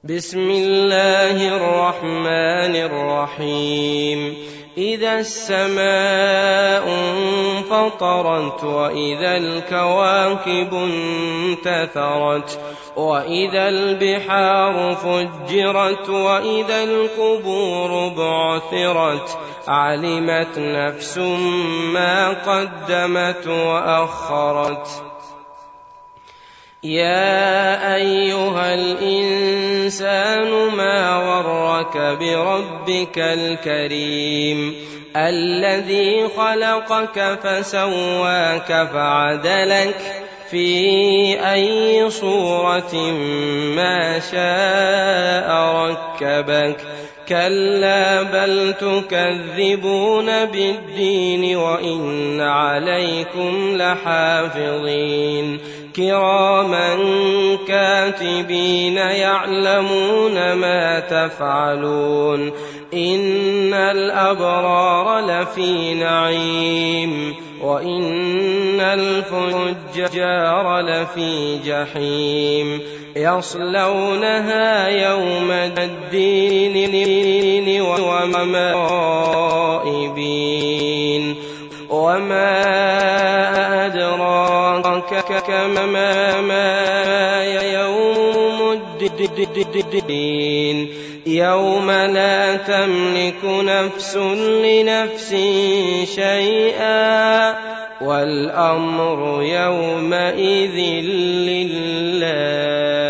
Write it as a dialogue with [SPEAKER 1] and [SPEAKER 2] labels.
[SPEAKER 1] بسم الله الرحمن الرحيم إذا السماء انفطرت وإذا الكواكب انتثرت وإذا البحار فجرت وإذا القبور بعثرت علمت نفس ما قدمت وأخرت يا أيها الإنسان ما غرك بربك الكريم الذي خلقك فسواك فعدلك في أي صورة ما شاء ركبك كلا بل تكذبون بالدين وإن عليكم لحافظين كراما كاتبين يعلمون ما تفعلون إن الأبرار لفي نعيم وإن الفجار لفي جحيم يصلونها يوم الدين ومائبين وما أدراك ما يوم الدين يوم لا تملك نفس لنفس شيئا والأمر يومئذ لله.